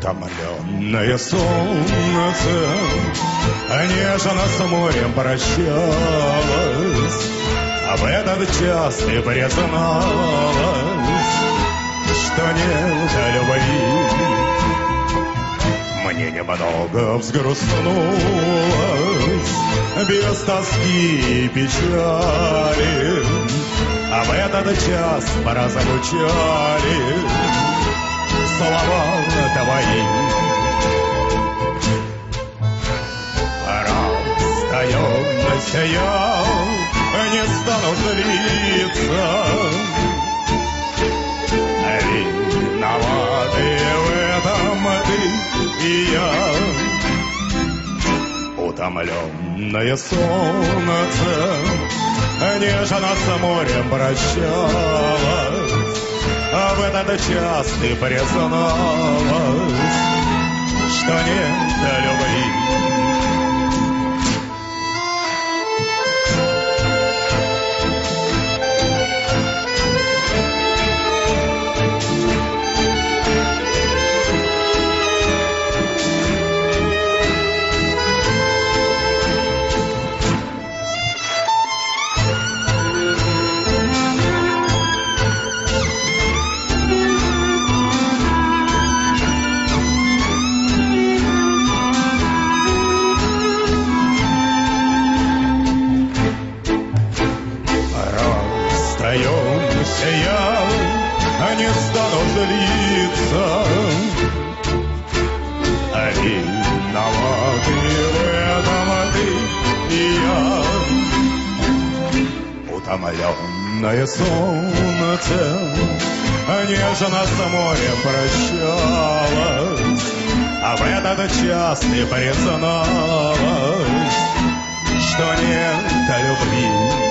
Утомленное солнце нежно с морем прощалось, а в этот час ты призналась, что нет любви. Мне немного взгрустнулось, без тоски и печали, а в этот час прозвучали слова твои. Расстаемся, я не стану злиться, виноваты в этом ты и я. Утомленное солнце нежно с морем прощалось, а в этот час ты призналась, что нет любви. Расстаемся, я не стану злиться, виноваты в этом ты и я. Утомленное солнце нежно с морем прощалось, а в этот час ты призналась, что нет любви.